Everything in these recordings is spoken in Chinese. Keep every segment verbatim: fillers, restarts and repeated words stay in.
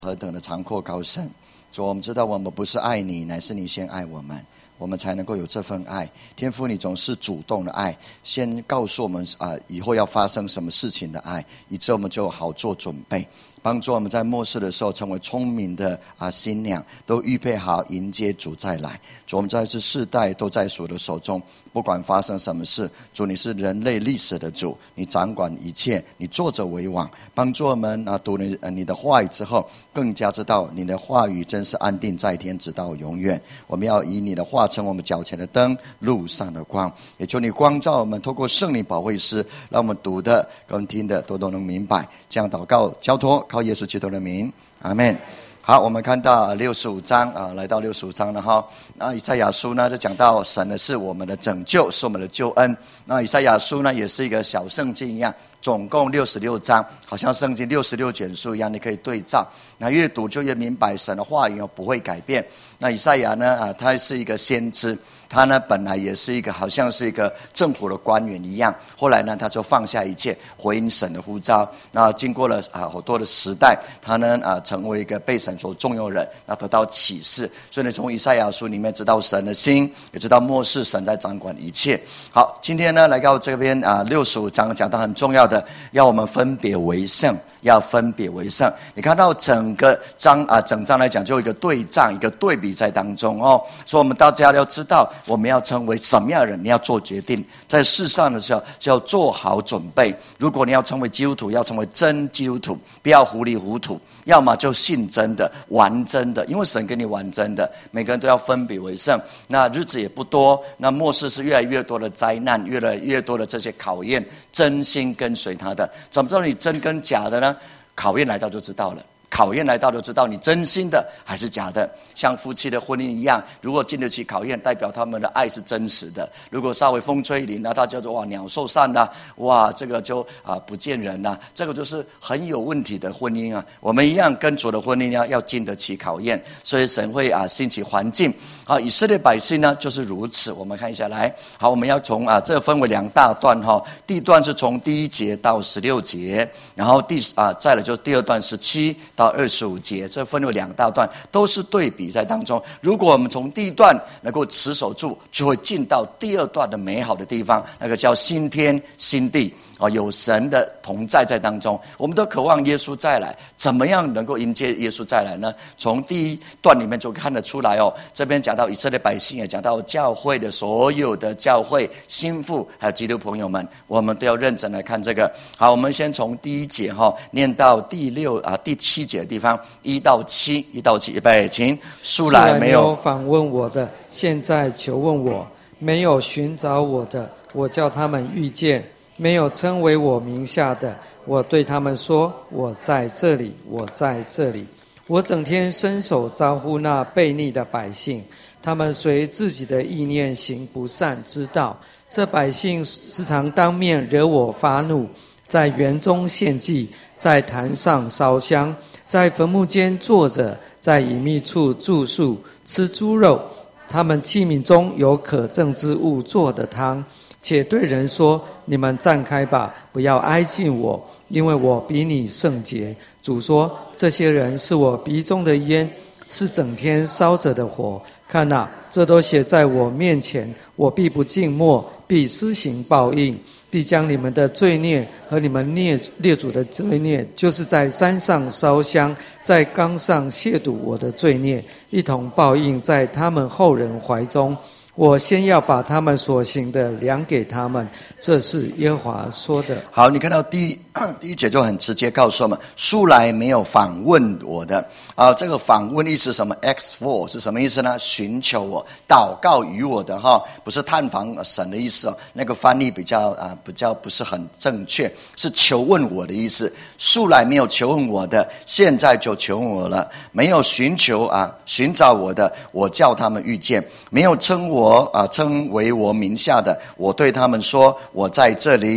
何等的长阔高深。主，我们知道我们不是爱你，乃是你先爱我们，我们才能够有这份爱。天父，你总是主动的爱，先告诉我们啊、呃，以后要发生什么事情的爱，以致我们就好做准备，帮助我们在末世的时候成为聪明的啊新娘，都预备好迎接主再来。主，我们在这世代都在主的手中，不管发生什么事，主你是人类历史的主，你掌管一切，你坐着为王，帮助我们啊读你你的话语之后，更加知道你的话语真是安定在天，直到永远。我们要以你的话成我们脚前的灯，路上的光，也求你光照我们，透过圣灵保惠师，让我们读的跟听的都都能明白。这样祷告交托，靠耶稣基督的名，阿们。好，我们看到六十五章啊，来到六十五章了哈。那以赛亚书呢，就讲到神的是我们的拯救，是我们的救恩。那以赛亚书呢，也是一个小圣经一样，总共六十六章，好像圣经六十六卷书一样，你可以对照。那越读就越明白神的话语不会改变。那以赛亚呢，啊，他是一个先知。他呢，本来也是一个好像是一个政府的官员一样，后来呢，他就放下一切，回应神的呼召。那经过了啊好多的时代，他呢啊成为一个被神所重用的人，那得到启示。所以呢，从以赛亚书里面知道神的心，也知道末世神在掌管一切。好，今天呢来到这边啊六十五章，讲到很重要的，要我们分别为圣。要分别为圣，你看到整个章啊，整章来讲就有一个对仗，一个对比在当中哦。所以我们大家要知道，我们要成为什么样的人，你要做决定。在世上的时候，就要做好准备。如果你要成为基督徒，要成为真基督徒，不要糊里糊涂，要么就信真的、玩真的，因为神给你玩真的。每个人都要分别为圣。那日子也不多，那末世是越来越多的灾难，越来越多的这些考验，真心跟随他的，怎么知道你真跟假的呢？考验来到就知道了，考验来到就知道你真心的还是假的。像夫妻的婚姻一样，如果经得起考验，代表他们的爱是真实的。如果稍微风吹雨淋，那他叫做哇鸟兽散啦，哇这个就啊不见人啦，这个就是很有问题的婚姻啊。我们一样跟主的婚姻要要经得起考验，所以神会啊兴起环境。好，以色列百姓呢就是如此。我们看一下来，好，我们要从啊这分为两大段哈。第一段是从第一节到十六节，然后第啊再来就是第二段十七到二十五节，这分为两大段，都是对比在当中。如果我们从第一段能够持守住，就会进到第二段的美好的地方，那个叫新天新地。哦，有神的同在在当中，我们都渴望耶稣再来。怎么样能够迎接耶稣再来呢？从第一段里面就看得出来哦。这边讲到以色列百姓，也讲到教会的所有的教会心腹，还有基督朋友们，我们都要认真来看这个。好，我们先从第一节哈、哦、念到第六啊第七节的地方，一到七，一到七，预备，请。素来没有访问我的，现在求问我；没有寻找我的，我叫他们遇见。没有称为我名下的，我对他们说：我在这里，我在这里。我整天伸手招呼那悖逆的百姓，他们随自己的意念行不善之道。这百姓时常当面惹我发怒，在园中献祭，在坛上烧香，在坟墓间坐着，在隐秘处住宿，吃猪肉。他们器皿中有可憎之物做的汤，且对人说：你们站开吧，不要挨近我，因为我比你圣洁。主说：这些人是我鼻中的烟，是整天烧着的火。看哪，这都写在我面前，我必不静默，必施行报应，必将你们的罪孽和你们列列祖的罪孽，就是在山上烧香，在冈上亵渎我的罪孽，一同报应在他们后人怀中。我先要把他们所行的量给他们，这是耶和华说的。 好，你看到第一第一节就很直接告诉我们，素来没有访问我的啊，这个访问意思是什么 ？X four 是什么意思呢？寻求我，祷告于我的哈，不是探访神的意思哦。那个翻译比较啊，比较不是很正确，是求问我的意思。素来没有求问我的，现在就求问我了。没有寻求啊，寻找我的，我叫他们遇见。没有称我啊称为我名下的，我对他们说：我在这里，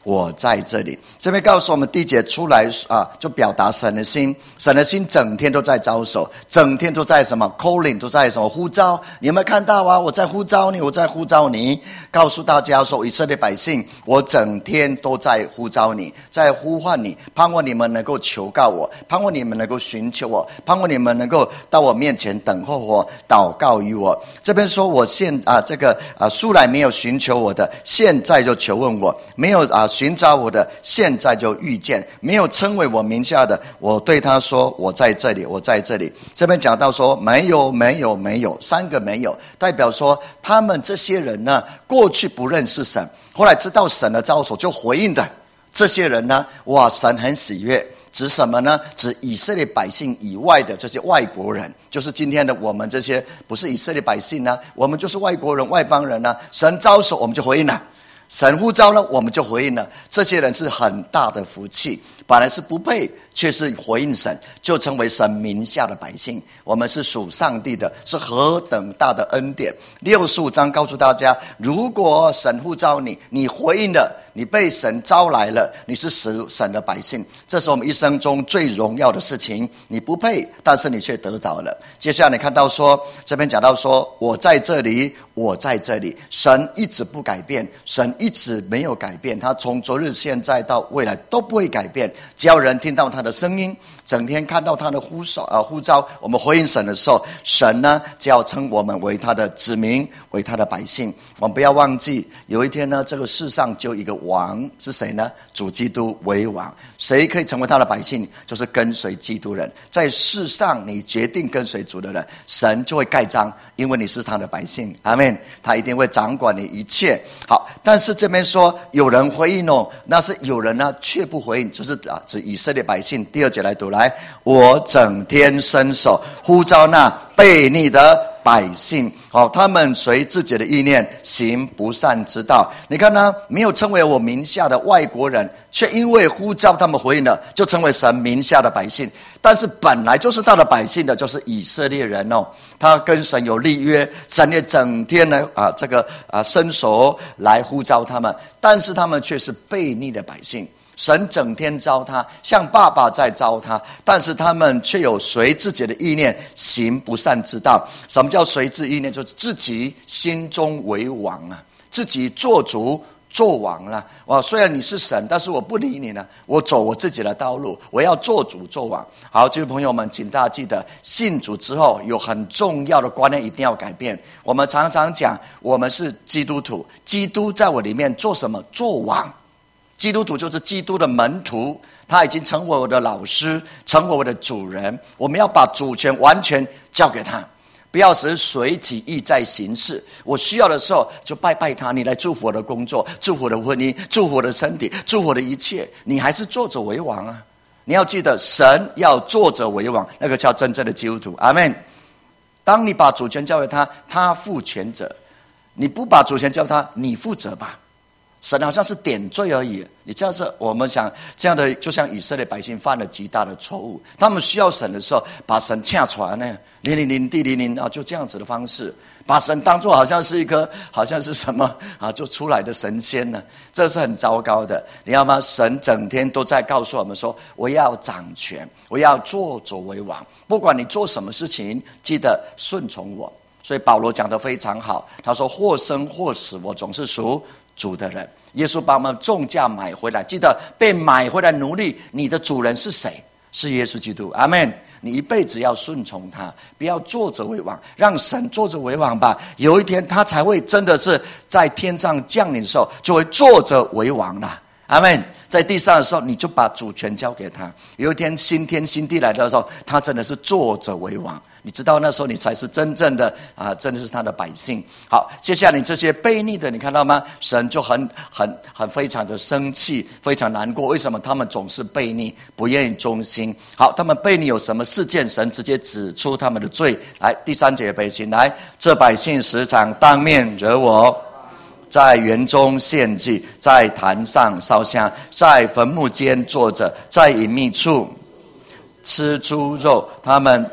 我在这里。这边告诉我们第一节出来啊，就表达神的心，神的心整天都在招手，整天都在什么 calling， 都在什么呼召。你有没有看到啊？我在呼召你，我在呼召你，告诉大家说，以色列百姓，我整天都在呼召你，在呼唤你，盼望你们能够求告我，盼望你们能够寻求我，盼望你们能够到我面前等候我，祷告于我。这边说我现啊这个啊素来没有寻求我的，现在就求问我，没有啊寻找我的，现在就遇见，没有称为我名下的，我对他说，我在这里，我在这里。这边讲到说没有没有没有，三个没有，代表说他们这些人呢，过去不认识神，后来知道神的招手就回应的这些人呢，哇，神很喜悦。指什么呢？指以色列百姓以外的这些外国人，就是今天的我们这些不是以色列百姓呢，我们就是外国人、外邦人呢。神招手，我们就回应了；神呼召了，我们就回应了。这些人是很大的福气，本来是不配，却是回应神，就成为神名下的百姓。我们是属上帝的，是何等大的恩典！六十五章告诉大家，如果神呼召你，你回应了，你被神招来了，你是属神的百姓，这是我们一生中最荣耀的事情。你不配，但是你却得着了。接下来你看到说，这边讲到说，我在这里，我在这里。神一直不改变，神一直没有改变，他从昨日现在到未来都不会改变。只要人听到他的声音，整天看到他的呼召啊呼召，我们回应神的时候，神呢就要称我们为他的子民，为他的百姓。我们不要忘记，有一天呢，这个世上就有一个王，是谁呢？主基督为王。谁可以成为他的百姓？就是跟随基督人。在世上你决定跟随主的人，神就会盖章，因为你是他的百姓。阿们。他一定会掌管你一切。好，但是这边说有人回应哦，那是有人呢却不回应，就是啊指以色列百姓。第二节来读来，我整天伸手呼召那悖逆的百姓，哦，他们随自己的意念行不善之道。你看呢，没有称为我名下的外国人，却因为呼召他们回应了，就成为神名下的百姓。但是本来就是他的百姓的，就是以色列人哦，他跟神有立约，神也整天呢啊这个啊伸手来呼召他们，但是他们却是悖逆的百姓。神整天招他，像爸爸在招他，但是他们却有随自己的意念行不善之道。什么叫随自意念？就是自己心中为王啊，自己做主做王了。哇，虽然你是神，但是我不理你了，我走我自己的道路，我要做主做王。好，这位朋友们，请大家记得，信主之后有很重要的观念一定要改变。我们常常讲，我们是基督徒，基督在我里面做什么？做王。基督徒就是基督的门徒，他已经成为我的老师，成为我的主人。我们要把主权完全交给他，不要只是随己意在行事。我需要的时候就拜拜他，你来祝福我的工作，祝福我的婚姻，祝福我的身体，祝福我的一切。你还是作者为王啊！你要记得，神要作者为王，那个叫真正的基督徒。阿们。当你把主权交给他，他负全责；你不把主权交给他，你负责吧。神好像是点缀而已，你这样是我们想这样的，就像以色列百姓犯了极大的错误。他们需要神的时候，把神掐出来呢，零零零地零零啊，就这样子的方式，把神当作好像是一个，好像是什么啊，就出来的神仙呢，这是很糟糕的。你知道吗？神整天都在告诉我们说，我要掌权，我要做主为王，不管你做什么事情，记得顺从我。所以保罗讲得非常好，他说或生或死，我总是属主的人。耶稣把我们重价买回来，记得被买回来奴隶，你的主人是谁？是耶稣基督。阿们。你一辈子要顺从他，不要坐着为王，让神坐着为王吧。有一天他才会真的是在天上降临的时候，就会坐着为王了。阿们。在地上的时候，你就把主权交给他。有一天新天新地来的时候，他真的是坐着为王。你知道那时候你才是真正的啊，真的是他的百姓。好，接下来你这些悖逆的，你看到吗？神就很很很非常的生气，非常难过。为什么他们总是悖逆，不愿意忠心？好，他们悖逆有什么事件？神直接指出他们的罪。来，第三节背经来，这百姓时常当面惹我，在园中献祭，在坛上烧香，在坟墓间坐着，在隐秘处吃猪肉。他们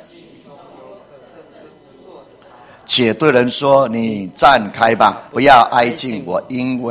且对人说：“你站开吧，不要挨近我，因为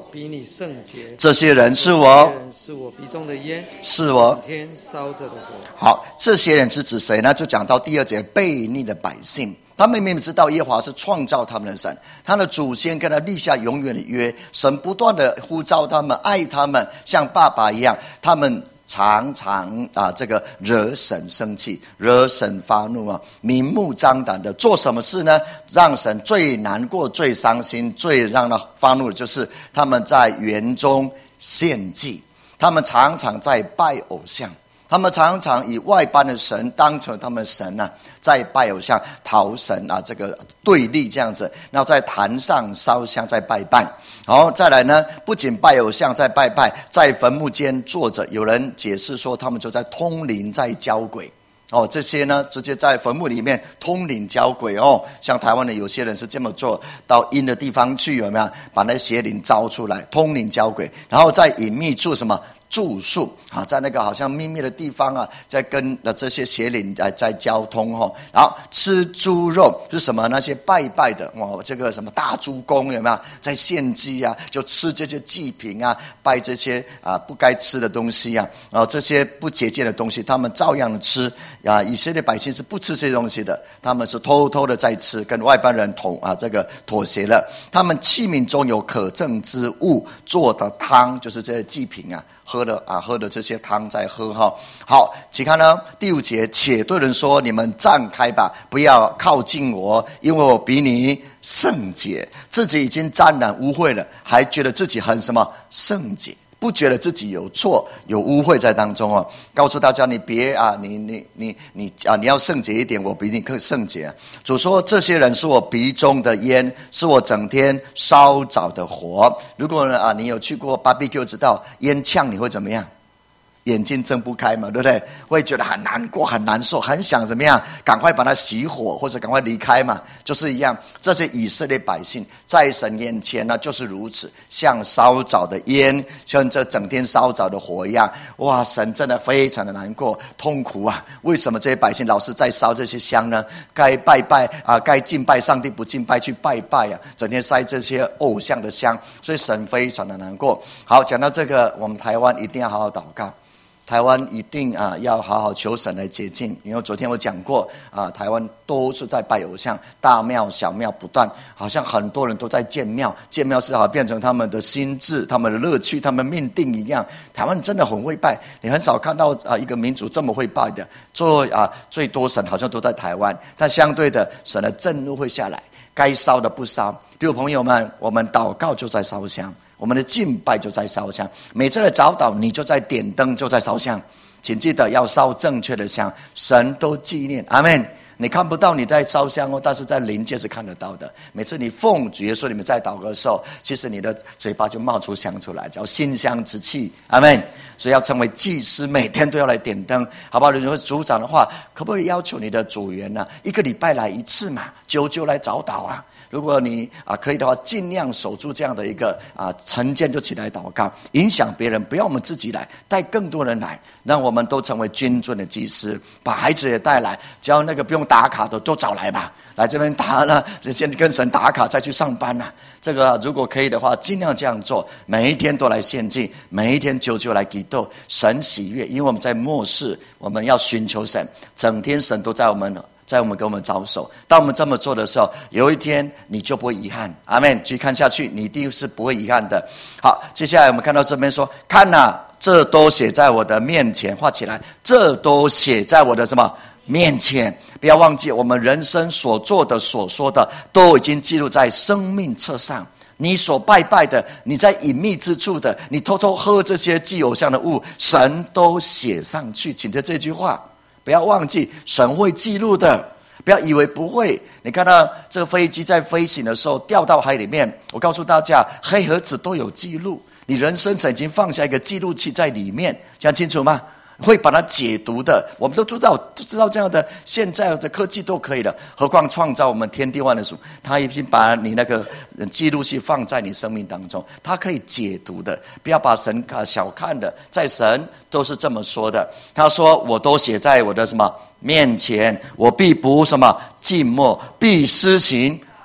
比你圣洁。 这些人是我， 这些人是我鼻中的烟， 是我整天烧着的火。 好，这些人是指谁呢？就讲到第二节，悖逆的百姓。他们明明知道耶和华是创造他们的神，他的祖先跟他立下永远的约，神不断的呼召他们，爱他们，像爸爸一样。他们常常啊，这个惹神生气，惹神发怒啊，明目张胆的做什么事呢？让神最难过、最伤心、最让他发怒的就是他们在园中献祭，他们常常在拜偶像。他们常常以外邦的神当成他们神啊，在拜偶像、讨神啊，这个对立这样子。然后在坛上烧香，在拜拜。然后再来呢，不仅拜偶像，在拜拜，在坟墓间坐着。有人解释说，他们就在通灵，在交鬼。哦，这些呢，直接在坟墓里面通灵交鬼哦。像台湾的有些人是这么做，到阴的地方去，有没有把那邪灵招出来，通灵交鬼，然后在隐秘处什么？住宿啊，在那个好像秘密的地方啊，在跟这些邪灵在在交通哈。然后吃猪肉是什么？那些拜拜的哇，这个什么大猪公有没有在献祭啊？就吃这些祭品啊，拜这些啊不该吃的东西啊，然后这些不洁净的东西，他们照样吃啊。以色列百姓是不吃这些东西的，他们是偷偷的在吃，跟外邦人同啊这个妥协了。他们器皿中有可憎之物做的汤，就是这些祭品啊。喝的啊，喝的这些汤在喝哈。好，请看呢，第五节，且对人说：你们站开吧，不要靠近我，因为我比你圣洁。自己已经沾染污秽了，还觉得自己很什么圣洁，不觉得自己有错有污秽在当中哦。告诉大家，你别啊，你你你你啊，你要圣洁一点，我比你更圣洁啊。主说，这些人是我鼻中的烟，是我整天烧着的火。如果啊，你有去过 B B Q 知道烟呛你会怎么样？眼睛睁不开嘛，对不对？会觉得很难过、很难受，很想怎么样？赶快把它熄火，或者赶快离开嘛，就是一样。这些以色列百姓在神眼前呢，就是如此，像烧着的烟，像这整天烧着的火一样。哇，神真的非常的难过、痛苦啊！为什么这些百姓老是在烧这些香呢？该拜拜啊，该敬拜上帝不敬拜去拜拜啊，整天塞这些偶像的香，所以神非常的难过。好，讲到这个，我们台湾一定要好好祷告。台湾一定啊要好好求神来洁净，因为昨天我讲过啊，台湾都是在拜偶像，大庙小庙不断，好像很多人都在建庙，建庙是好变成他们的心智、他们的乐趣、他们命定一样。台湾真的很会拜，你很少看到啊一个民族这么会拜的。做啊最多神好像都在台湾，但相对的神的震怒会下来，该烧的不烧。比如朋友们，我们祷告就在烧香。我们的敬拜就在烧香，每次的早祷你就在点灯，就在烧香。请记得要烧正确的香，神都纪念。阿们。你看不到你在烧香哦，但是在灵界是看得到的。每次你奉主耶稣，你们在祷告的时候，其实你的嘴巴就冒出香出来，叫馨香之气。阿们。所以要成为祭司，每天都要来点灯，好不好？如果是组长的话，可不可以要求你的组员呢、啊，一个礼拜来一次嘛，久久来早祷啊？如果你啊可以的话，尽量守住这样的一个啊晨间就起来祷告，影响别人，不要我们自己来，带更多人来，让我们都成为君尊的祭司，把孩子也带来，只要那个不用打卡的都找来吧，来这边打了，先跟神打卡再去上班啊。这个如果可以的话，尽量这样做，每一天都来献祭，每一天久久来祈祷，神喜悦，因为我们在末世，我们要寻求神，整天神都在我们。在我们跟我们招手，当我们这么做的时候，有一天你就不会遗憾。阿们。继续看下去，你一定是不会遗憾的。好，接下来我们看到这边说，看啊，这都写在我的面前，画起来，这都写在我的什么面前？不要忘记，我们人生所做的、所说的，都已经记录在生命册上。你所拜拜的，你在隐秘之处的，你偷偷喝这些祭偶像的物，神都写上去。请着这句话。不要忘记，神会记录的。不要以为不会。你看到这个飞机在飞行的时候掉到海里面，我告诉大家，黑盒子都有记录。你人生曾经放下一个记录器在里面，讲清楚吗？会把它解读的，我们都知道，都知道这样的，现在的科技都可以了，何况创造我们天地万的主，他已经把你那个记录器放在你生命当中，他可以解读的。不要把神小看的，在神都是这么说的。他说：“我都写在我的什么面前，我必不什么静默，必施行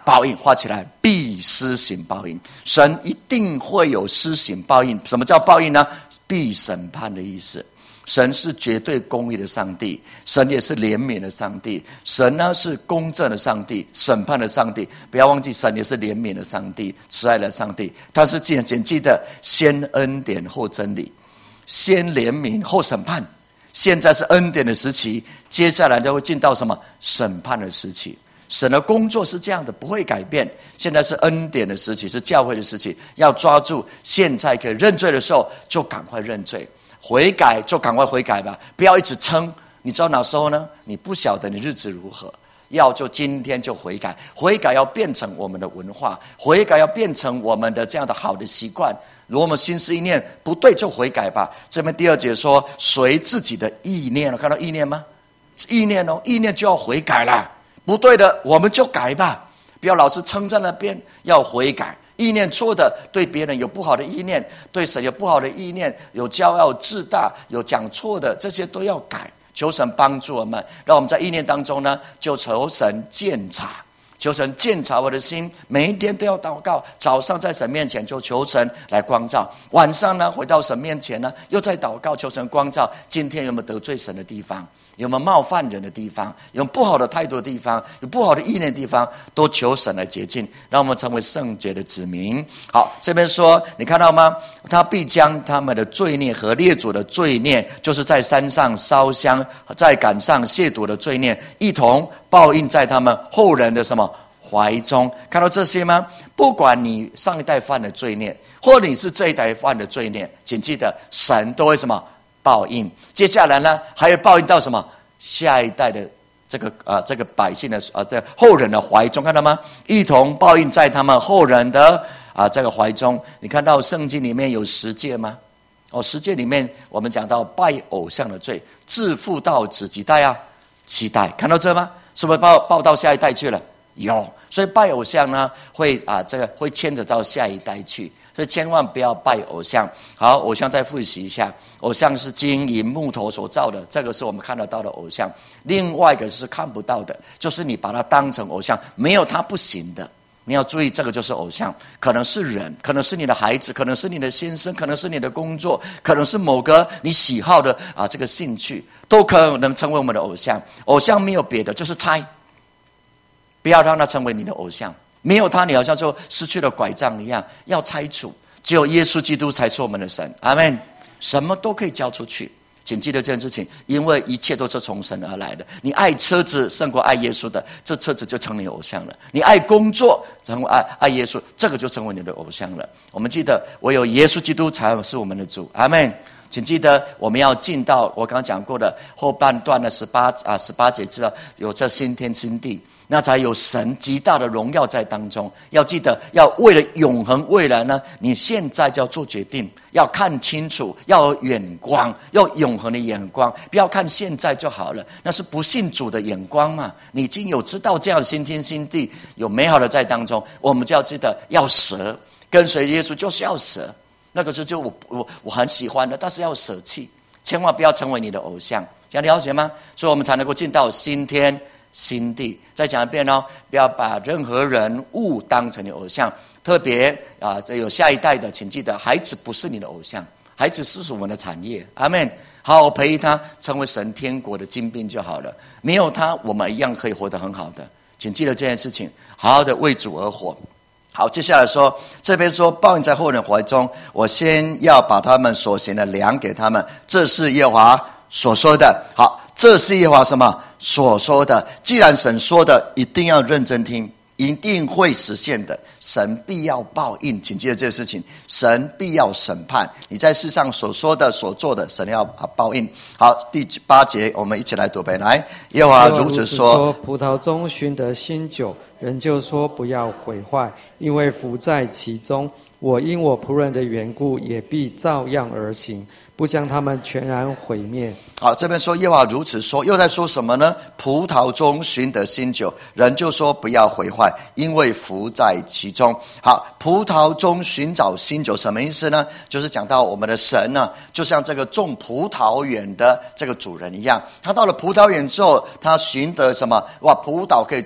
报应，画起来，必施行报应。神一定会有施行报应。什么叫报应呢？必审判的意思。神是绝对公义的上帝，神也是怜悯的上帝，神呢是公正的上帝，审判的上帝。不要忘记，神也是怜悯的上帝，慈爱的上帝。他是记谨记得先恩典后真理，先怜悯后审判。现在是恩典的时期，接下来就会进到什么？审判的时期。神的工作是这样的，不会改变。现在是恩典的时期，是教会的时期，要抓住现在可以认罪的时候，就赶快认罪。悔改就赶快悔改吧，不要一直撑。你知道哪时候呢？你不晓得你日子如何，要就今天就悔改。悔改要变成我们的文化，悔改要变成我们的这样的好的习惯。如果我们心思意念不对，就悔改吧。这边第二节说，随自己的意念，看到意念吗？意念哦，意念就要悔改啦。不对的，我们就改吧，不要老是撑在那边，要悔改。意念错的，对别人有不好的意念，对神有不好的意念，有骄傲自大，有讲错的，这些都要改。求神帮助我们，让我们在意念当中呢，就求神鉴察，求神鉴察我的心。每一天都要祷告，早上在神面前就求神来光照，晚上呢回到神面前呢，又在祷告，求神光照今天有没有得罪神的地方，有没有冒犯人的地方，有不好的态度的地方，有不好的意念的地方，都求神来洁净，让我们成为圣洁的子民。好，这边说你看到吗？他必将他们的罪孽和列祖的罪孽，就是在山上烧香，在杆上亵渎的罪孽，一同报应在他们后人的什么怀中。看到这些吗？不管你上一代犯的罪孽，或者你是这一代犯的罪孽，请记得神都会什么报应。接下来呢，还有报应到什么下一代的这个啊、呃、这个百姓的啊、呃、这个后人的怀中，看到吗？一同报应在他们后人的啊、呃、这个怀中。你看到圣经里面有十诫吗？哦，十诫里面我们讲到拜偶像的罪，自父到子几代啊？七代。看到这吗？是不是报报到下一代去了？有。所以拜偶像呢，会啊、呃、这个会牵扯到下一代去。所以千万不要拜偶像。好，偶像再复习一下，偶像是金银木头所造的，这个是我们看得到的偶像。另外一个是看不到的，就是你把它当成偶像，没有它不行的。你要注意，这个就是偶像，可能是人，可能是你的孩子，可能是你的先生，可能是你的工作，可能是某个你喜好的啊这个兴趣，都可能成为我们的偶像。偶像没有别的，就是猜，不要让它成为你的偶像。没有他，你好像就失去了拐杖一样，要拆除。只有耶稣基督才是我们的神，阿们。什么都可以交出去，请记得这件事情，因为一切都是从神而来的。你爱车子胜过爱耶稣的，这车子就成你偶像了。你爱工作成为爱爱耶稣，这个就成为你的偶像了。我们记得，唯有耶稣基督才是我们的主，阿们。请记得，我们要进到我刚刚讲过的后半段的十八啊十八节，知道有这新天新地。那才有神极大的荣耀在当中。要记得，要为了永恒未来呢，你现在就要做决定，要看清楚，要有远光，要永恒的眼光，不要看现在就好了，那是不信主的眼光嘛。你已经有知道这样的新天新地，有美好的在当中，我们就要记得要舍，跟随耶稣就是要舍。那个是就我我我很喜欢的，但是要舍弃，千万不要成为你的偶像，这样了解吗？所以我们才能够进到新天新地。再讲一遍哦，不要把任何人物当成你偶像。特别啊，这有下一代的，请记得，孩子不是你的偶像，孩子是我们的产业。阿们。好好培育他，成为神天国的精兵就好了。没有他，我们一样可以活得很好的。请记得这件事情，好好的为主而活。好，接下来说，这边说报应在后人怀中，我先要把他们所行的量给他们，这是耶和华所说的。好，这是耶和华什么所说的？既然神说的，一定要认真听，一定会实现的。神必要报应，请记得这个事情，神必要审判你在世上所说的所做的，神要报应。好，第八节我们一起来读呗。来，耶和华如此说， 葡萄中寻得新酒，人就说不要毁坏，因为福在其中。我因我仆人的缘故，也必照样而行，不将他们全然毁灭。 好，这边说耶和华如此说，又在说什么呢？葡萄中寻得新酒，人就说不要毁坏，因为福在其中。好，葡萄中寻找新酒什么意思呢？就是讲到我们的神呢，就像这个种葡萄园的这个主人一样，他到了葡萄园之后，他寻得什么？哇，葡萄可以做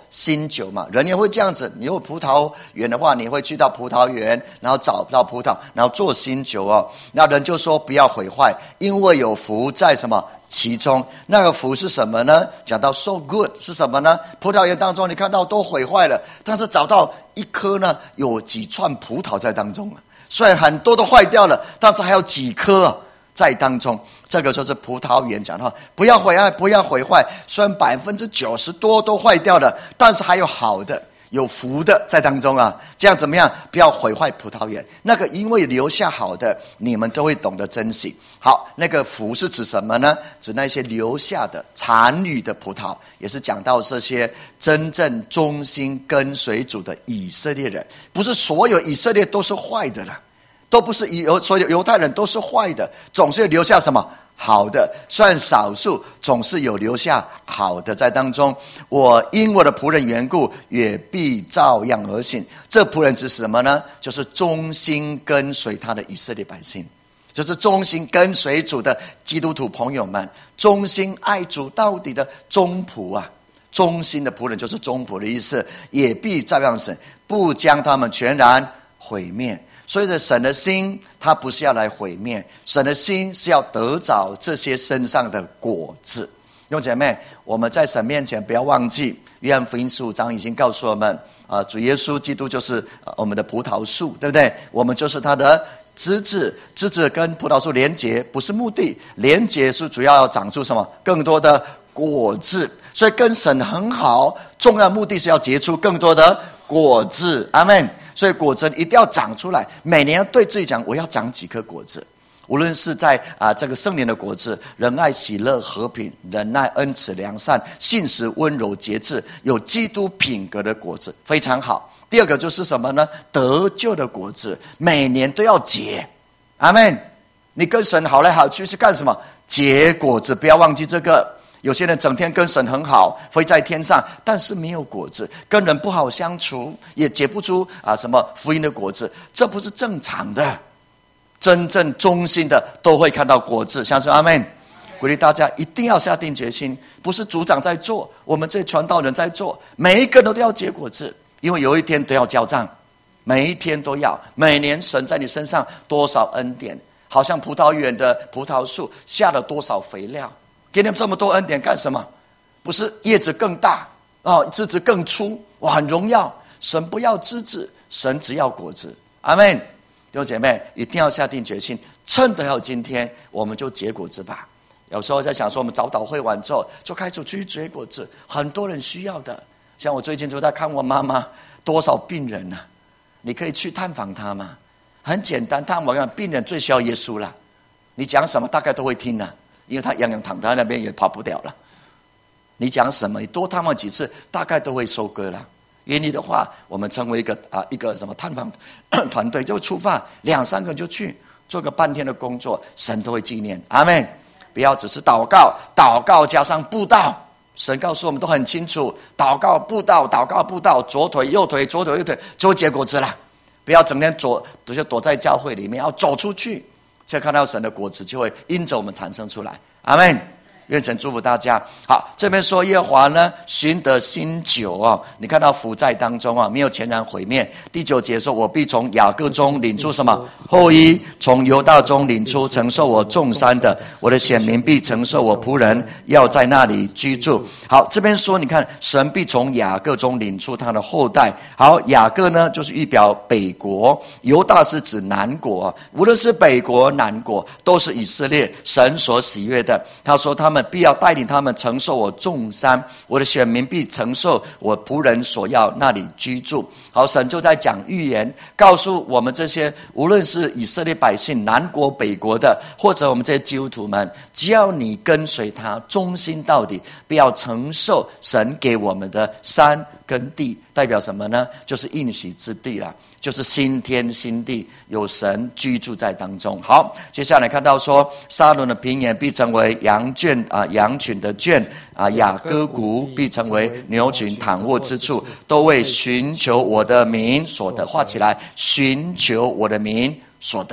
新酒嘛。人也会这样子，你有葡萄园的话，你会去到葡萄园，然后找到葡萄，然后做新酒哦。那人就说不要毁坏，因为有福在什么其中。那个福是什么呢？讲到 so good 是什么呢？葡萄园当中你看到都毁坏了，但是找到一颗呢，有几串葡萄在当中。虽然很多都坏掉了，但是还有几颗在当中。这个就是葡萄园讲的话，不要毁坏，不要毁坏。虽然百分之九十多都坏掉了，但是还有好的、有福的在当中啊。这样怎么样？不要毁坏葡萄园。那个因为留下好的，你们都会懂得珍惜。好，那个福是指什么呢？指那些留下的残余的葡萄，也是讲到这些真正忠心跟随主的以色列人。不是所有以色列都是坏的了，都不是犹所有犹太人都是坏的，总是留下什么好的。虽然少数，总是有留下好的在当中。我因我的仆人缘故，也必照样而行。这仆人指什么呢？就是忠心跟随他的以色列百姓，就是忠心跟随主的基督徒朋友们，忠心爱主到底的忠仆啊。忠心的仆人就是忠仆的意思，也必照样行，不将他们全然毁灭。所以的神的心，他不是要来毁灭，神的心是要得着这些身上的果子。弟兄姐妹，我们在神面前不要忘记，约翰福音十五章已经告诉我们，啊，主耶稣基督就是我们的葡萄树，对不对？我们就是他的枝子，枝子跟葡萄树连结不是目的，连结是主要要长出什么？更多的果子。所以跟神很好，重要的目的是要结出更多的果子。阿们。所以果子一定要长出来，每年要对自己讲，我要长几颗果子。无论是在啊这个圣灵的果子，仁爱、喜乐、和平、忍耐、恩慈、良善、信实、温柔、节制，有基督品格的果子，非常好。第二个就是什么呢？得救的果子，每年都要结。阿们。你跟神好来好去是干什么？结果子，不要忘记这个。有些人整天跟神很好，飞在天上，但是没有果子，跟人不好相处，也结不出啊什么福音的果子，这不是正常的。真正忠心的都会看到果子，相信阿们。鼓励大家一定要下定决心，不是组长在做，我们这传道人在做，每一个人都要结果子，因为有一天都要交账，每一天都要。每年神在你身上多少恩典，好像葡萄园的葡萄树下了多少肥料，给你们这么多恩典干什么？不是叶子更大哦，枝子更粗，哇，很荣耀。神不要枝子，神只要果子。阿们。弟兄姐妹，一定要下定决心，趁得有今天，我们就结果子吧。有时候在想说，我们早祷会完之后，就开始去结果子，很多人需要的。像我最近就在看我妈妈，多少病人啊，你可以去探访她吗？很简单，探访病人最需要耶稣了，你讲什么大概都会听啊，因为他洋洋躺在那边也跑不掉了。你讲什么，你多探访几次，大概都会收割了。愿意的话，我们成为一个啊一个什么探访团队，就出发两三个就去做个半天的工作，神都会纪念。阿们。不要只是祷告，祷告加上布道。神告诉我们都很清楚，祷告布道，祷告布道，左腿右腿，左腿右腿，就会结果子了。不要整天躲，就躲在教会里面，要走出去，才看到神的果子就会因着我们产生出来。阿们。愿神祝福大家。好，这边说耶和华呢，寻得新酒哦，你看到福在当中啊，没有全然毁灭。第九节说，我必从雅各中领出什么后裔，从犹大中领出承受我众山的，我的选民必承受我仆人，要在那里居住。好，这边说，你看神必从雅各中领出他的后代。好，雅各呢就是预表北国，犹大是指南国，无论是北国南国，都是以色列神所喜悦的。他说他们必要带领他们承受我众山，我的选民必承受我仆人所要那里居住。好，神就在讲预言，告诉我们这些无论是以色列百姓南国北国的，或者我们这些基督徒们，只要你跟随他忠心到底，必要承受神给我们的山跟地。代表什么呢？就是应许之地啦，就是新天新地，有神居住在当中。好，接下来看到说，沙伦的平原必成为羊圈啊，羊群的圈啊，雅各谷必成为牛群躺卧之处，都为寻求我的名所得。画起来，寻求我的名所得。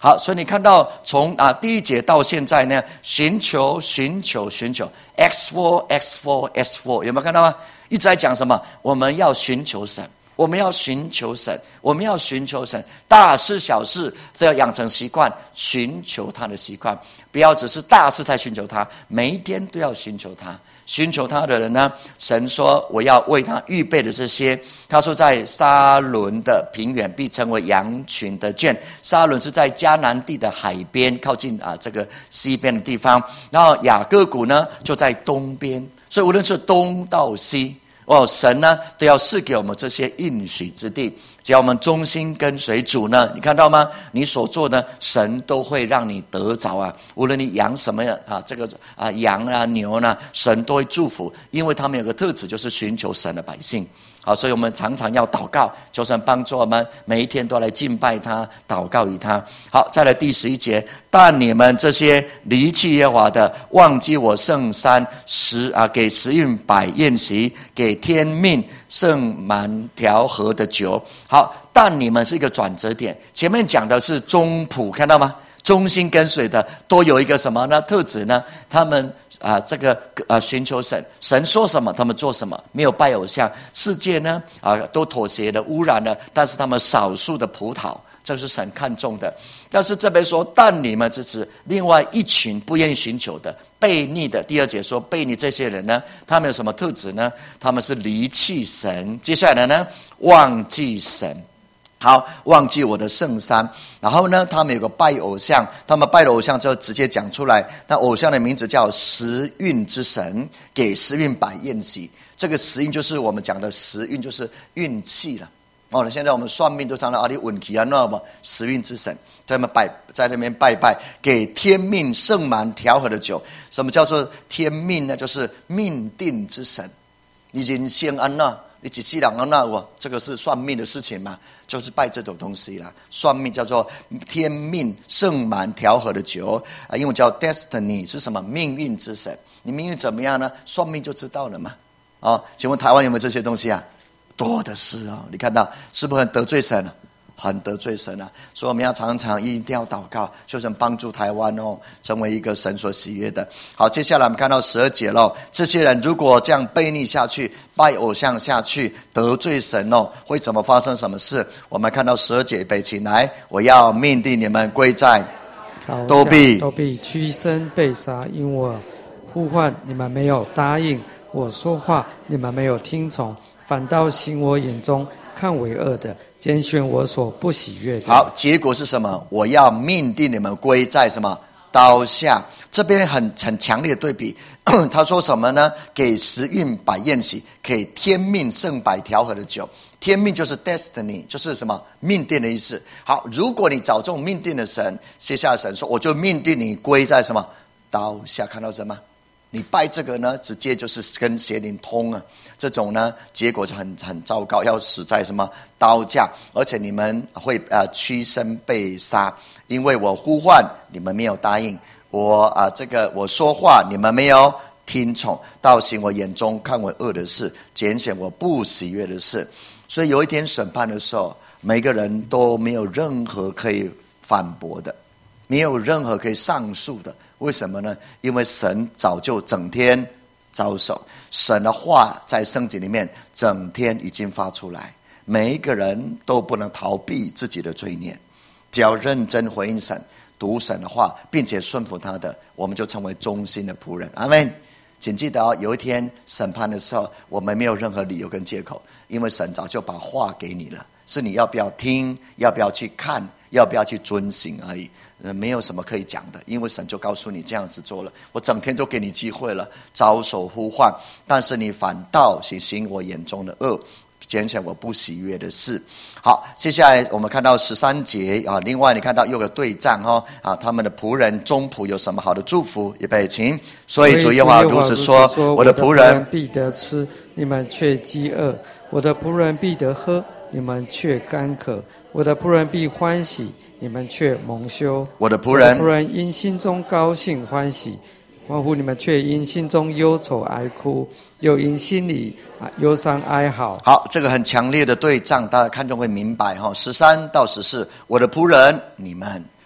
好，所以你看到从啊第一节到现在呢，寻求寻求寻求 X 四 X 四 X 四， 有没有看到吗？一直在讲什么？我们要寻求神，我们要寻求神，我们要寻求神，大事小事都要养成习惯，寻求他的习惯，不要只是大事才寻求他，每一天都要寻求他。寻求他的人呢，神说我要为他预备的这些，他说在沙伦的平原必成为羊群的圈。沙伦是在迦南地的海边，靠近啊这个西边的地方，然后雅各谷呢就在东边，所以无论是东到西哦，神呢都要赐给我们这些应许之地。只要我们忠心跟随主呢，你看到吗？你所做的，神都会让你得着啊！无论你养什么啊，这个啊羊啊牛呢，神都会祝福，因为他们有个特质，就是寻求神的百姓。好，所以我们常常要祷告，求神帮助我们，每一天都来敬拜他，祷告于他。好，再来第十一节，但你们这些离弃耶和华的，忘记我圣山，时啊给时运摆宴席，给天命盛满调和的酒。好，但你们是一个转折点，前面讲的是忠仆，看到吗？忠心跟随的都有一个什么呢特质呢？他们啊，这个啊，寻求神，神说什么，他们做什么，没有拜偶像。世界呢，啊，都妥协了，污染了，但是他们少数的葡萄，这是神看重的。但是这边说，但你们支持另外一群不愿意寻求的、悖逆的。第二节说，悖逆这些人呢，他们有什么特质呢？他们是离弃神。接下来呢，忘记神。好，忘记我的圣山。然后呢，他们有个拜偶像，他们拜了偶像之后直接讲出来，那偶像的名字叫时运之神，给时运摆宴席。这个时运就是我们讲的时运，就是运气了。哦，现在我们算命都常常啊，你运气啊，那么时运之神在那拜，在那边拜拜，给天命盛满调和的酒。什么叫做天命呢？就是命定之神。你人生安那？你几世人安那？我这个是算命的事情嘛，就是拜这种东西啦。算命叫做天命盛满调和的酒啊，英文叫 destiny， 是什么？命运之神。你命运怎么样呢？算命就知道了嘛。哦，请问台湾有没有这些东西啊？多的是哦。你看到是不是很得罪神啊？很得罪神啊！所以我们要常常一定要祷告，求神帮助台湾哦，成为一个神所喜悦的。好，接下来我们看到十二节喽。这些人如果这样悖逆下去，拜偶像下去，得罪神哦，会怎么发生什么事？我们看到十二节，北请来，我要命令你们归在， 都必都必屈身被杀，因我呼唤你们没有答应，我说话你们没有听从，反倒行我眼中看为恶的，拣选我所不喜悦的。 好，结果是什么？我要命令你们归在什么？刀下。这边很很强烈的对比，他说什么呢？给时运摆宴席，给天命盛摆调和的酒。天命就是 destiny， 就是什么命定的意思。好，如果你找这种命定的神，接下来神说，我就命定你归在什么刀下。看到什么？你拜这个呢，直接就是跟邪灵通啊，这种呢，结果就很很糟糕，要死在什么刀架，而且你们会呃屈身被杀，因为我呼唤你们没有答应，我啊、呃、这个我说话你们没有听从，倒行我眼中看为恶的事，拣选我不喜悦的事。所以有一天审判的时候，每个人都没有任何可以反驳的，没有任何可以上诉的。为什么呢？因为神早就整天招手，神的话在圣经里面整天已经发出来，每一个人都不能逃避自己的罪孽，只要认真回应神，读神的话，并且顺服他的，我们就成为忠心的仆人。阿们。请记得哦，有一天审判的时候，我们没有任何理由跟借口，因为神早就把话给你了，是你要不要听，要不要去看，要不要去遵行而已。没有什么可以讲的，因为神就告诉你这样子做了，我整天都给你机会了，招手呼唤，但是你反倒行行我眼中的恶，拣选我不喜悦的事。好，接下来我们看到十三节啊，另外你看到有个对仗哈啊，他们的仆人中仆有什么好的祝福？预备，请。所以主耶和华如此说：我的仆人必得吃，你们却饥饿；我的仆人必得喝，你们却干渴；我的仆人必欢喜，你们却蒙羞。 我的仆人， 我的仆人因心中高兴欢喜，欢呼，你们却因心中忧愁哀哭，又因心里啊忧伤哀嚎。 好，这个很强烈的对仗，大家看就会明白哈。十三到十四，我的仆人你们，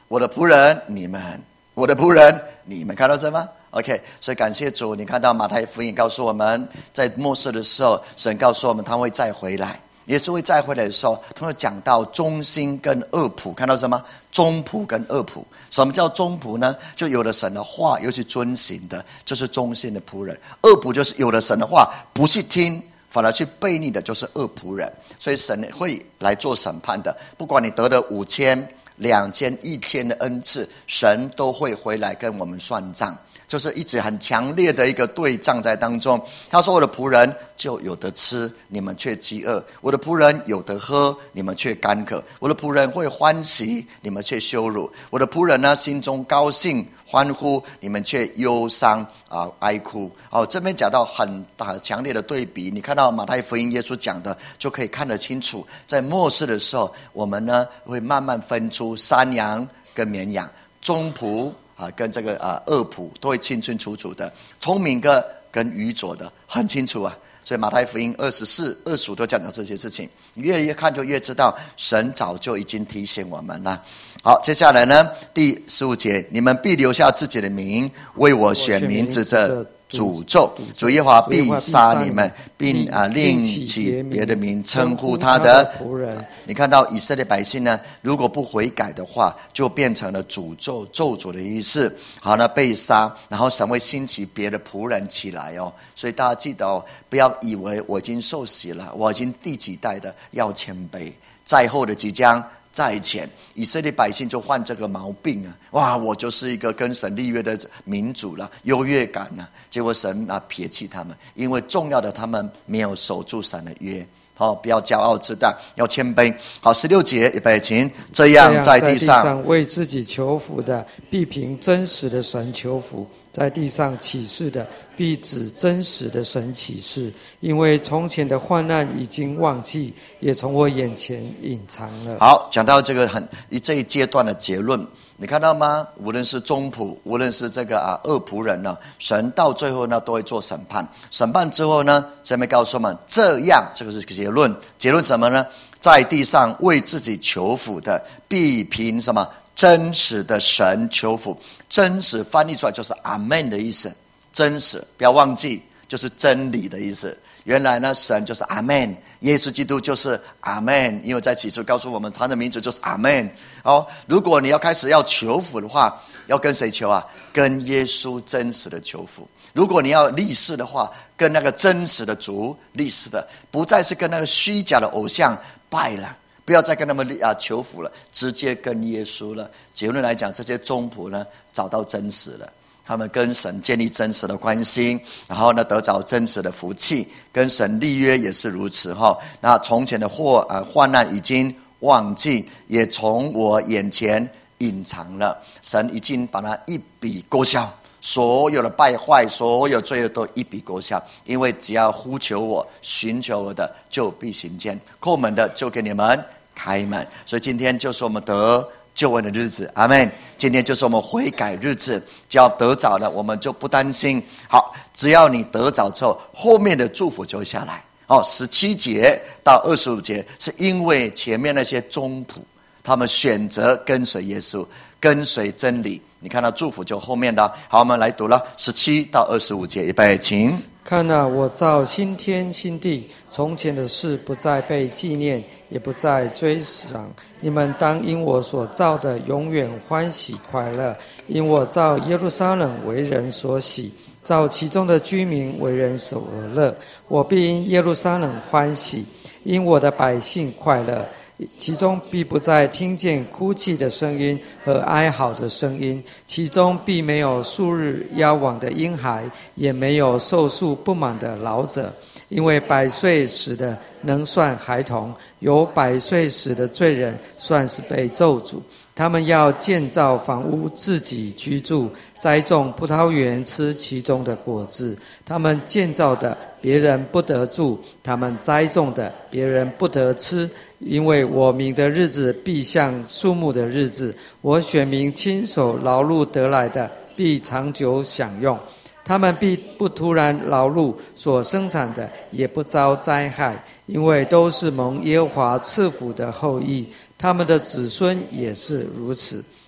我的仆人你们，我的仆人你们，看到这吗 ？OK， 所以感谢主，你看到马太福音告诉我们，在末世的时候，神告诉我们他会再回来。耶稣会再回来的时候，他会讲到忠心跟恶仆，看到什么？忠仆跟恶仆。什么叫忠仆呢？就有了神的话又去遵行的，就是忠心的仆人。恶仆就是有了神的话不去听，反而去悖逆的，就是恶仆人。所以神会来做审判的，不管你得了五千、两千、一千的恩赐，神都会回来跟我们算账。就是一直很强烈的一个对仗在当中。他说：“我的仆人就有得吃，你们却饥饿；我的仆人有得喝，你们却干渴；我的仆人会欢喜，你们却羞辱；我的仆人呢，心中高兴欢呼，你们却忧伤啊哀哭。”哦，这边讲到很大强烈的对比。你看到马太福音耶稣讲的，就可以看得清楚。在末世的时候，我们呢会慢慢分出山羊跟绵羊，忠仆。啊，跟这个啊恶仆都会清清楚楚的，聪明的跟愚拙的很清楚啊。所以马太福音二十四、二十五都讲到这些事情，你越越看就越知道，神早就已经提醒我们了。好，接下来呢，第十五节，你们必留下自己的名，为我选民指着诅咒，主耶和华必杀你们，并啊另起别的名称呼他的仆人。你看到以色列百姓呢，如果不悔改的话，就变成了诅咒咒诅的意思。好呢，被杀，然后神会兴起别的仆人起来哦。所以大家记得哦，不要以为我已经受洗了，我已经第几代的，要谦卑，在后的即将在前。以色列百姓就患这个毛病啊！哇，我就是一个跟神立约的民族了，优越感啊！结果神啊撇弃他们，因为重要的他们没有守住神的约。好、哦，不要骄傲自大，要谦卑。好，十六节预备起，这样在地上为自己求福的，必凭真实的神求福；在地上起誓的，必指真实的神起誓。因为从前的患难已经忘记，也从我眼前隐藏了。 好，讲到这个很这一阶段的结论。你看到吗？无论是忠仆，无论是这个啊恶仆人呢，神到最后呢都会做审判。审判之后呢，这边告诉我们，这样这个是结论。结论什么呢？在地上为自己求福的，必凭什么？真实的神求福。真实翻译出来就是阿们的意思。真实，不要忘记，就是真理的意思。原来呢，神就是阿们，耶稣基督就是阿们，因为在起初告诉我们，他的名字就是阿们。好，如果你要开始要求福的话，要跟谁求啊？跟耶稣真实的求福。如果你要立誓的话，跟那个真实的主立誓的，不再是跟那个虚假的偶像拜了，不要再跟他们啊求福了，直接跟耶稣了。结论来讲，这些忠仆呢，找到真实了。他们跟神建立真实的关系，然后呢得着真实的福气，跟神立约也是如此哈。那从前的祸呃患难已经忘记，也从我眼前隐藏了。神已经把它一笔勾销，所有的败坏，所有罪恶都一笔勾销。因为只要呼求我、寻求我的，就必行见；叩门的，就给你们开门。所以今天就是我们得救恩的日子，阿们。今天就是我们悔改日子，只要得着了，我们就不担心。好，只要你得着之后，后面的祝福就会下来。哦，十七节到二十五节，是因为前面那些忠仆，他们选择跟随耶稣，跟随真理。你看到祝福就后面的。好，我们来读了十七到二十五节，预备，请。 看啊，我造新天新地，从前的事不再被纪念，也不再追想。你们当因我所造的永远欢喜快乐，因我造耶路撒冷为人所喜，造其中的居民为人所乐。我必因耶路撒冷欢喜，因我的百姓快乐。其中必不再听见哭泣的声音和哀嚎的声音，其中必没有数日夭亡的婴孩，也没有寿数不满的老者。因为百岁死的能算孩童，有百岁死的罪人算是被咒诅。他们要建造房屋自己居住，栽种葡萄园吃其中的果子。他们建造的别人不得住，他们栽种的别人不得吃。因为我民的日子必像树木的日子，我选民亲手劳碌得来的必长久享用。他们必不突然劳碌，所生产的也不遭灾害，因为都是蒙耶和华赐福的后裔。他们的子孙也是如此。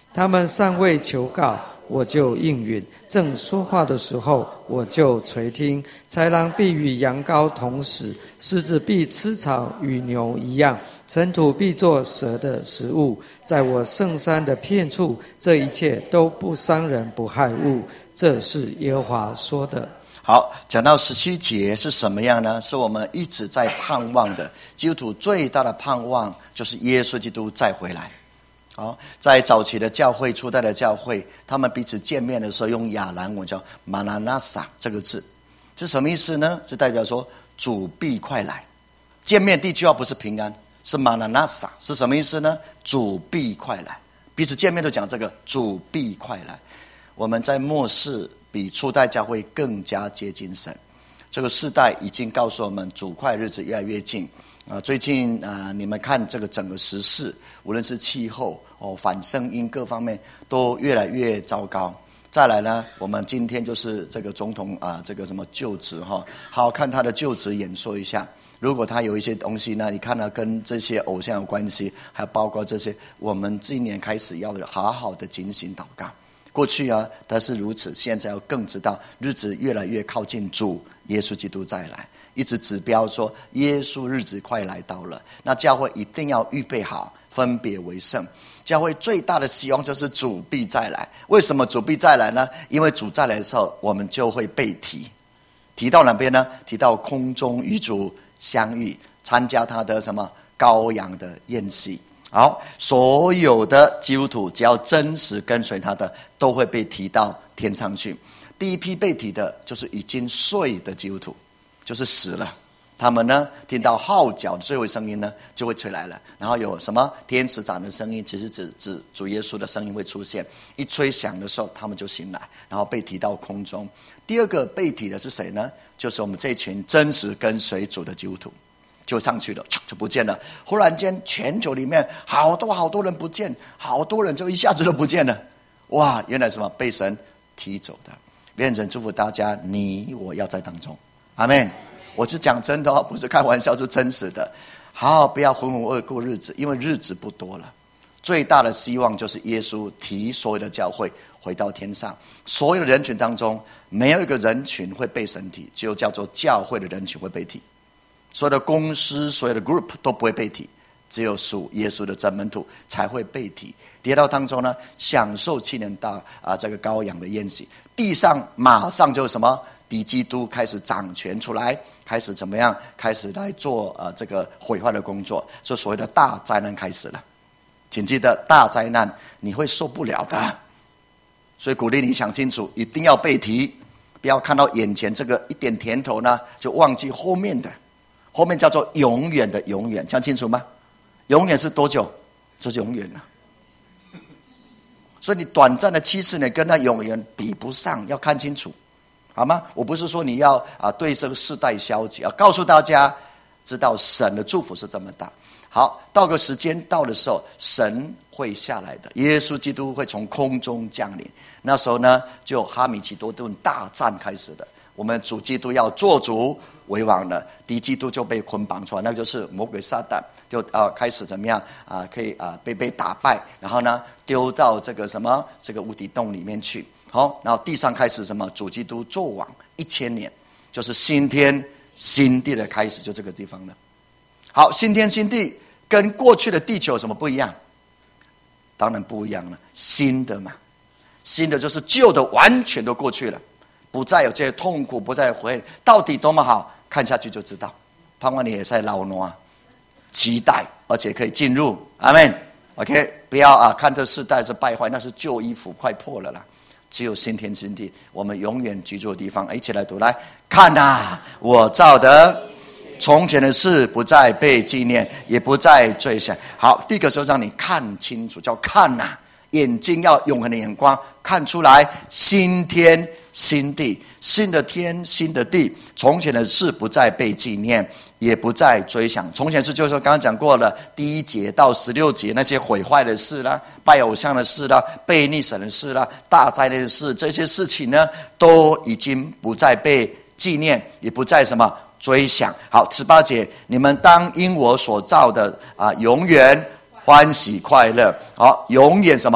他们尚未求告，我就应允；正说话的时候，我就垂听。豺狼必与羊羔同死，狮子必吃草，与牛一样。尘土必作蛇的食物。在我圣山的遍处，这一切都不伤人不害物。这是耶和华说的。 好，讲到十七节是什么样呢？是我们一直在盼望的。基督徒最大的盼望就是耶稣基督再回来。好，在早期的教会，初代的教会，他们彼此见面的时候用亚兰文叫马拉纳撒这个字，这什么意思呢？是代表说主必快来。见面第一句话不是平安，是马拉纳撒，是什么意思呢？主必快来。彼此见面都讲这个主必快来。我们在末世比初代教会更加接近神，这个世代已经告诉我们主快日子越来越近。啊，最近啊、呃，你们看这个整个时事，无论是气候哦、反声音各方面都越来越糟糕。再来呢，我们今天就是这个总统啊、呃，这个什么就职哈，好好看他的就职演说一下。如果他有一些东西呢，你看他跟这些偶像有关系，还包括这些，我们今年开始要好好的警醒祷告。过去啊，他是如此，现在要更知道日子越来越靠近主耶稣基督再来。一直指标说耶稣日子快来到了，那教会一定要预备好，分别为圣。教会最大的希望就是主必再来。为什么主必再来呢？因为主再来的时候，我们就会被提提到哪边呢？提到空中与主相遇，参加他的什么羔羊的宴席。好，所有的基督徒只要真实跟随他的，都会被提到天上去。第一批被提的就是已经睡的基督徒，就是死了。他们呢，听到号角的最后声音呢，就会吹来了。然后有什么天使长的声音，其实指指主耶稣的声音会出现。一吹响的时候，他们就醒来，然后被提到空中。第二个被提的是谁呢？就是我们这群真实跟随主的基督徒，就上去了，就不见了。忽然间，全球里面好多好多人不见，好多人就一下子都不见了。哇，原来什么被神提走的。愿神祝福大家，你我要在当中。阿们。我是讲真的哦，不是开玩笑，是真实的。好，不要浑浑噩噩过日子，因为日子不多了。最大的希望就是耶稣提所有的教会回到天上。所有的人群当中，没有一个人群会被神提，只有叫做教会的人群会被提。所有的公司、所有的 group 都不会被提，只有属耶稣的真门徒才会被提。跌到当中呢，享受七年大啊这个羔羊的宴席。地上马上就什么？敌基督开始掌权出来，开始怎么样？开始来做呃这个毁坏的工作，这所谓的大灾难开始了。请记得，大灾难你会受不了的，所以鼓励你想清楚，一定要被提，不要看到眼前这个一点甜头呢，就忘记后面的。后面叫做永远的永远，讲清楚吗？永远是多久？这是永远了。所以你短暂的七十年跟那永远比不上，要看清楚。好吗？我不是说你要啊对这个世代消极啊，告诉大家，知道神的祝福是这么大。好，到个时间到的时候，神会下来的，耶稣基督会从空中降临。那时候呢，就哈米奇多顿大战开始的。我们主基督要做主为王了，敌基督就被捆绑出来，那就是魔鬼撒旦，就啊开始怎么样啊？可以啊被被打败，然后呢丢到这个什么这个无底洞里面去。好，然后地上开始什么？主基督作王一千年，就是新天新地的开始，就这个地方了。好，新天新地跟过去的地球有什么不一样？当然不一样了，新的嘛，新的就是旧的完全都过去了，不再有这些痛苦，不再回，到底多么好，看下去就知道。盼望你也在老挪，期待，而且可以进入。阿们。OK， 不要啊，看这世代是败坏，那是旧衣服快破了啦。只有新天新地，我们永远居住的地方。一起来读，来看啊，我造的，从前的事不再被纪念，也不再追想。好，第一个就让你看清楚，叫看啊，眼睛要永恒的眼光看出来，新天新地，新的天新的地，从前的事不再被纪念，也不再追想。从前是就是刚刚讲过了，第一节到十六节那些毁坏的事啦，拜偶像的事啦，背逆神的事啦，大灾难的事，这些事情呢，都已经不再被纪念，也不再什么追想。好，十八节，你们当因我所造的啊，永远欢喜快乐。好，永远什么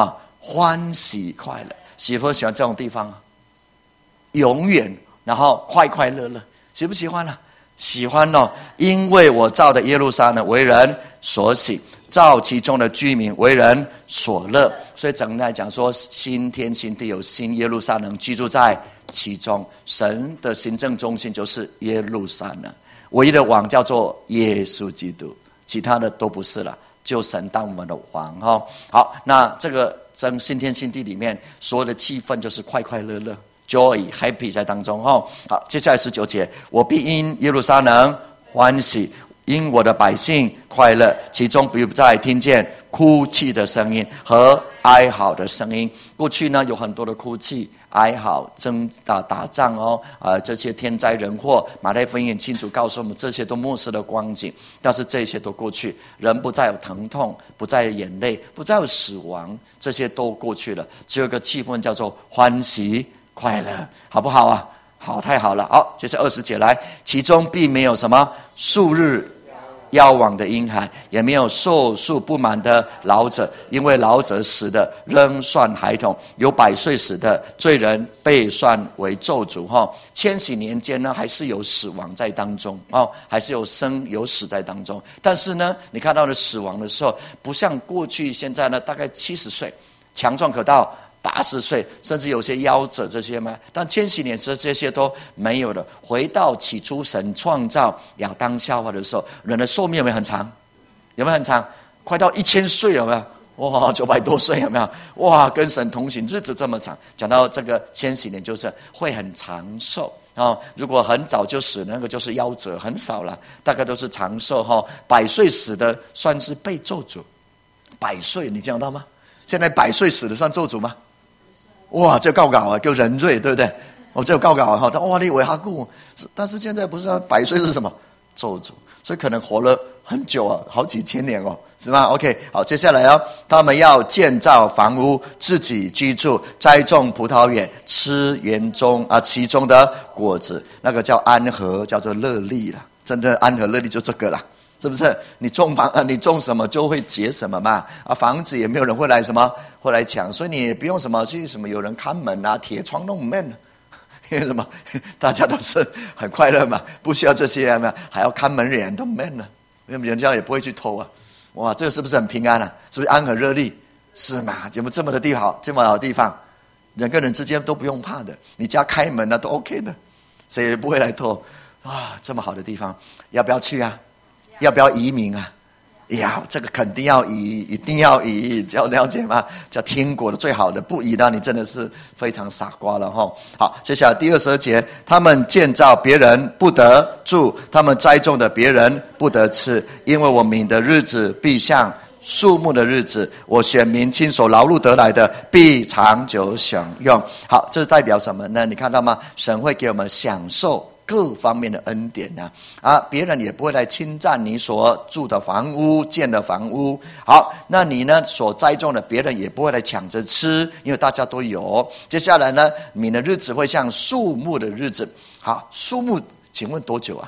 欢喜快乐。喜不喜欢这种地方？永远，然后快快乐乐，喜不喜欢啊？喜欢哦，因为我造的耶路撒冷为人所喜，造其中的居民为人所乐。所以整个来讲说，新天新地有新耶路撒冷居住在其中，神的行政中心就是耶路撒冷，唯一的王叫做耶稣基督，其他的都不是了，就神当我们的王哦。好，那这个真新天新地里面，所有的气氛就是快快乐乐。Joy, happy 在当中哦。好，接下来十九节，我必因耶路撒冷欢喜，因我的百姓快乐，其中不再听见哭泣的声音和哀嚎的声音。过去呢，有很多的哭泣、哀嚎、争打打仗哦，呃，这些天灾人祸，马太福音很清楚告诉我们，这些都末世的光景。但是这些都过去，人不再有疼痛，不再有眼泪，不再有死亡，这些都过去了。只有一个气氛叫做欢喜快乐，好不好啊？好，太好了。好，接下来二十节来，其中并没有什么数日夭亡的婴孩，也没有寿数不满的老者，因为老者死的仍算孩童，有百岁死的罪人被算为咒诅。哈，千禧年间呢，还是有死亡在当中哦，还是有生有死在当中。但是呢，你看到了死亡的时候，不像过去现在呢，大概七十岁，强壮可到八十岁，甚至有些夭折这些嘛，但千禧年之这些都没有了。回到起初神创造亚当夏娃的时候，人的寿命有没有很长？有没有很长？快到一千岁有没有？哇，九百多岁有没有？哇，跟神同行日子这么长。讲到这个千禧年，就是会很长寿哦。如果很早就死，那个就是夭折，很少了，大概都是长寿哈、哦。百岁死的算是被咒诅，百岁你讲到吗？现在百岁死的算咒诅吗？哇，这告搞啊，叫人瑞，对不对？哦，这告搞哈，他哇，你以为他顾，但是现在不是啊，百岁是什么咒诅？所以可能活了很久啊，好几千年哦，是吧 ？OK， 好，接下来哦，他们要建造房屋，自己居住，栽种葡萄园，吃园中啊其中的果子，那个叫安和，叫做乐利啦，真的安和乐利就这个啦。是不是？你种房啊，你种什么就会结什么嘛。啊，房子也没有人会来什么，会来抢，所以你也不用什么去什么有人看门啊，铁窗弄门，因为什么？大家都是很快乐嘛，不需要这些啊，还要看门人都门了，因为人家也不会去偷啊。哇，这个是不是很平安啊？是不是安和热力？是嘛？有没有这么的地好，这么好的地方，人跟人之间都不用怕的，你家开门啊都 OK 的，谁也不会来偷啊。这么好的地方，要不要去啊？要不要移民啊？要，这个肯定要移，一定要移，要了解吗？叫天国的最好的，不移的你真的是非常傻瓜了哈。好，接下来第二十二节，他们建造别人不得住，他们栽种的别人不得吃，因为我民的日子必像树木的日子，我选民亲手劳碌得来的必长久享用。好，这代表什么呢？你看到吗？神会给我们享受各方面的恩典啊，啊，别人也不会来侵占你所住的房屋、建的房屋。好，那你呢所栽种的，别人也不会来抢着吃，因为大家都有。接下来呢，你的日子会像树木的日子。好，树木，请问多久啊？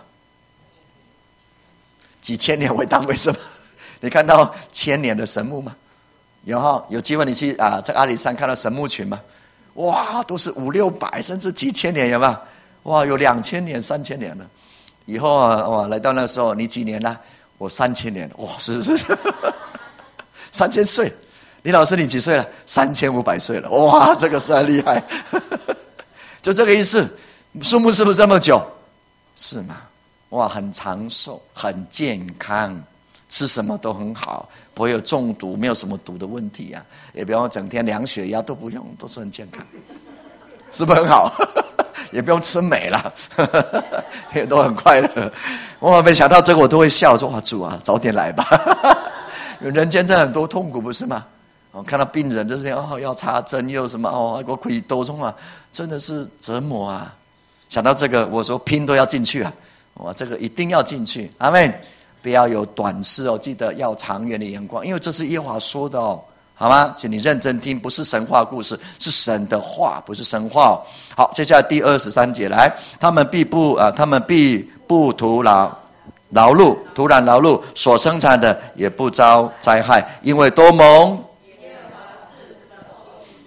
几千年为单位是吗？你看到千年的神木吗？有哈，有机会你去啊，在阿里山看到神木群吗？哇，都是五六百甚至几千年，有没有？哇，有两千年、三千年了。以后啊，哇，来到那时候，你几年了？我三千年了。哇，是是是，三千岁。李老师，你几岁了？三千五百岁了。哇，这个算厉害。就这个意思。树木是不是这么久？是吗？哇，很长寿，很健康，吃什么都很好，不会有中毒，没有什么毒的问题啊，也不用整天量血压，都不用，都是很健康，是不是很好？也不用吃美了，也都很快乐。哇，没想到这个我都会笑说：“哇，主啊，早点来吧！”人间真的很多痛苦，不是吗？哦，看到病人在这边哦，要插针又什么哦，我可以多中啊，真的是折磨啊！想到这个，我说拼都要进去啊！哇，这个一定要进去，阿们！不要有短视哦，记得要长远的眼光，因为这是耶和华说的哦。好吗？请你认真听，不是神话故事，是神的话，不是神话、哦。好，接下来第二十三节来，他们必不啊、呃，他们必不徒劳劳碌，徒然劳碌，所生产的也不遭灾害，因为多蒙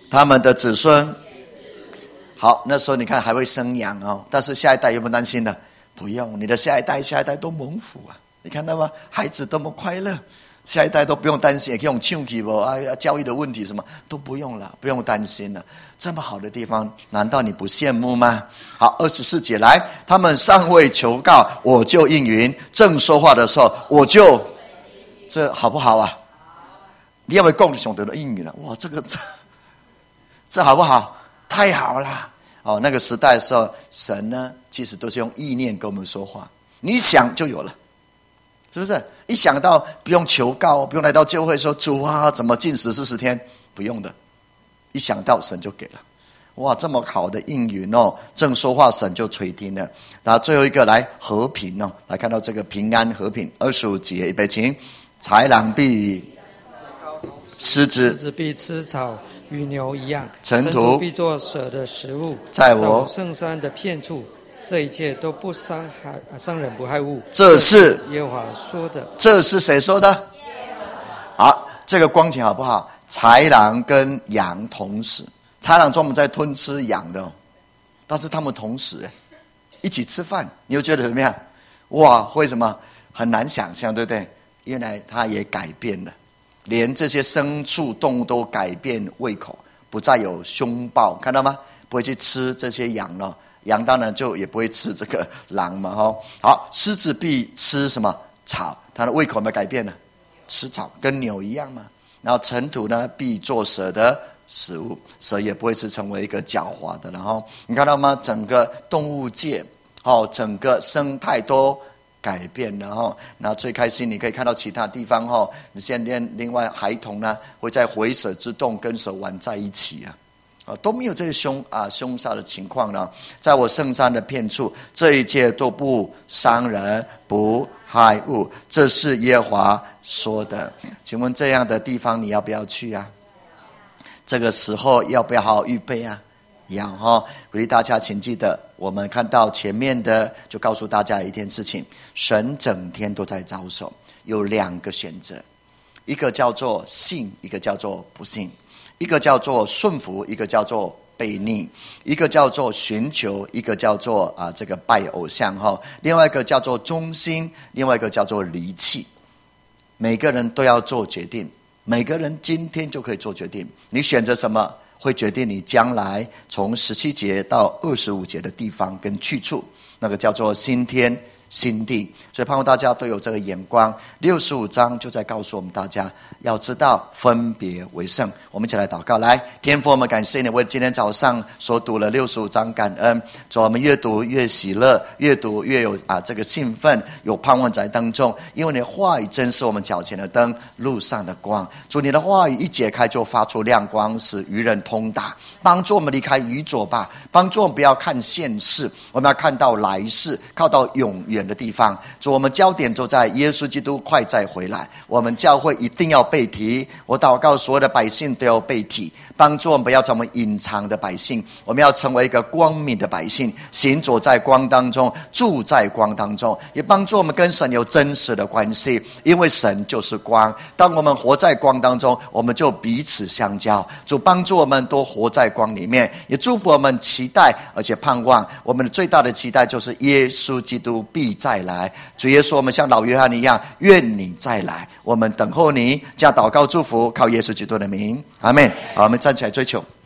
他们的子孙。好，那时候你看还会生养哦，但是下一代有没有担心呢？不用，你的下一代下一代都蒙福啊！你看到吗？孩子多么快乐，下一代都不用担心，也可以用唱起不啊，教育的问题什么都不用了，不用担心了。这么好的地方，难道你不羡慕吗？好，二十四节来，他们尚未求告，我就应允；正说话的时候，我就，这好不好啊？你要不要讲上帝的应允了？哇，这个这这好不好？太好了！哦，那个时代的时候，神呢，其实都是用意念跟我们说话，你一想就有了，是不是？一想到不用求告，不用来到教会说主啊，怎么禁食四十天？不用的，一想到神就给了。哇，这么好的应允哦，正说话神就垂听了。然后最后一个来和平哦，来看到这个平安和平。二十五节，预备起，豺狼必狮子， 狮子必吃草，与牛一样， 尘土土必做蛇的食物， 在我圣山的片处，这一切都不伤害伤人不害物。 这是耶和华说的。 这是谁说的？好，这个光景好不好？豺狼跟羊同时，豺狼专门在吞吃羊的、哦，但是他们同时一起吃饭，你又觉得怎么样？哇，为什么很难想象，对不对？原来他也改变了。连这些牲畜动物都改变胃口，不再有凶暴，看到吗？不会去吃这些羊了，羊当然就也不会吃这个狼嘛，哈。好，狮子必吃什么草？它的胃口有没有改变呢？吃草，跟牛一样嘛。然后尘土呢，必做蛇的食物，蛇也不会是成为一个狡猾的。然后你看到吗？整个动物界，哦，整个生态都改变了哈，那最开心你可以看到其他地方哈，你现在另外孩童呢会在回蛇之洞跟蛇玩在一起啊，啊都没有这些凶啊凶杀的情况呢。在我圣山的片处，这一切都不伤人不害物，这是耶和华说的。请问这样的地方你要不要去啊？这个时候要不要好好预备啊？要哈，鼓励大家，请记得，我们看到前面的，就告诉大家一件事情：神整天都在招手，有两个选择，一个叫做信，一个叫做不信；一个叫做顺服，一个叫做悖逆；一个叫做寻求，一个叫做啊这个拜偶像哈；另外一个叫做忠心，另外一个叫做离弃。每个人都要做决定，每个人今天就可以做决定，你选择什么？会决定你将来从十七节到二十五节的地方跟去处，那个叫做新天新地。所以盼望大家都有这个眼光。六十五章就在告诉我们大家，要知道分别为圣。我们一起来祷告，来，天父，我们感谢你为今天早上所读了六十五章感恩。主，我们越读越喜乐，越读越有啊这个兴奋，有盼望在当中。因为你的话语真是我们脚前的灯，路上的光。主，你的话语一解开就发出亮光，使愚人通达。帮助我们离开愚拙吧，帮助我们不要看现世，我们要看到来世，靠到永远的地方。主，我们焦点就在耶稣基督快再回来，我们教会一定要被提。我祷告所有的百姓都要被提，帮助我们不要成为隐藏的百姓，我们要成为一个光明的百姓，行走在光当中，住在光当中，也帮助我们跟神有真实的关系，因为神就是光。当我们活在光当中，我们就彼此相交。主，帮助我们都活在光里面，也祝福我们期待而且盼望。我们的最大的期待就是耶稣基督必再来。主耶稣，我们像老约翰一样，愿你再来，我们等候你。这样祷告祝福，靠耶稣基督的名，阿们。好，我们站起来追求。